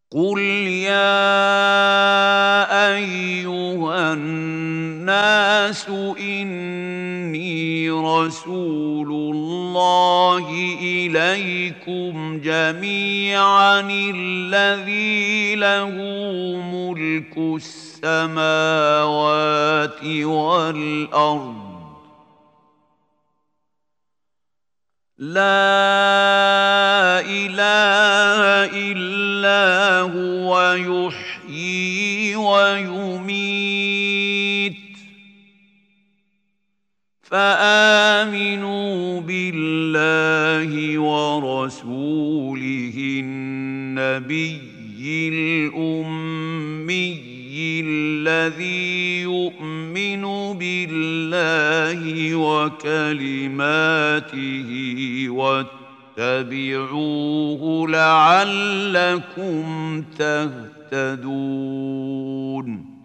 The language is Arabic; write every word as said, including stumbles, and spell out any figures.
قل يا أيها الناس إني رسول الله إليكم جميعا الذي له ملك السماوات والأرض لا إله إلا هو يحيي ويميت فآمنوا بالله ورسوله النبي الأمي الذي يؤمن بالله وكلماته واتبعوه لعلكم تهتدون.